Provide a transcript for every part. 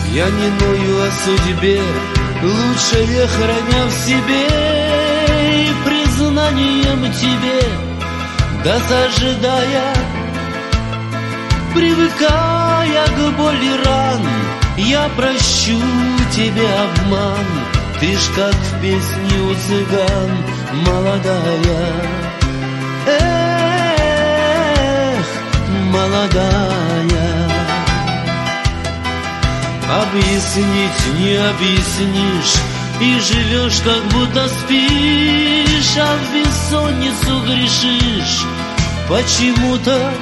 Я не ною о судьбе, лучшее храня в себе, и признанием тебе, досаждая, привыкая к боли ран, я прощу тебе обман. Ты ж как в песне у цыган, молодая. Эх, молодая. Объяснить не объяснишь, и живешь, как будто спишь, а в бессонницу грешишь почему-то.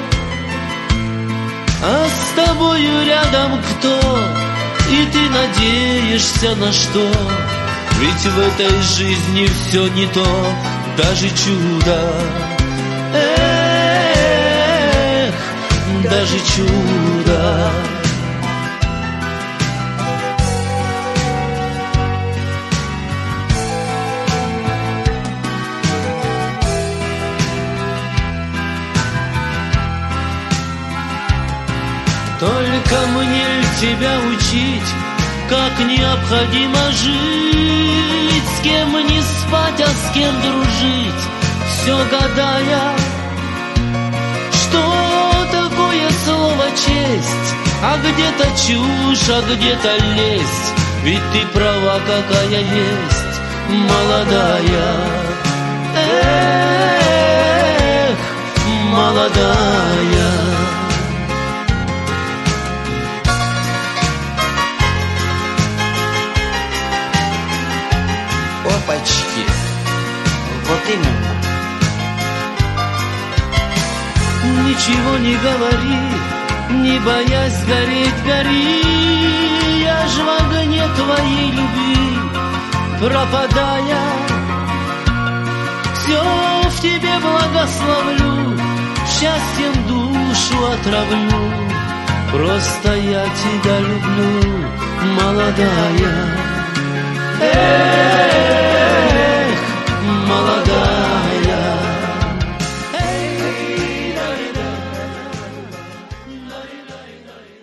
А с тобою рядом кто, и ты надеешься на что? Ведь в этой жизни все не то, даже чудо. Эх, даже чудо. Только мне тебя учить, как необходимо жить, с кем не спать, а с кем дружить, все гадая, что такое слово честь, а где-то чушь, а где-то лесть, ведь ты права, какая есть, молодая. Эх, молодая. Опачки, вот именно. Ничего не говори, не боясь гореть, гори. Я ж в огне твоей любви пропадая, все в тебе благословлю, счастьем душу отравлю. Просто я тебя люблю, молодая.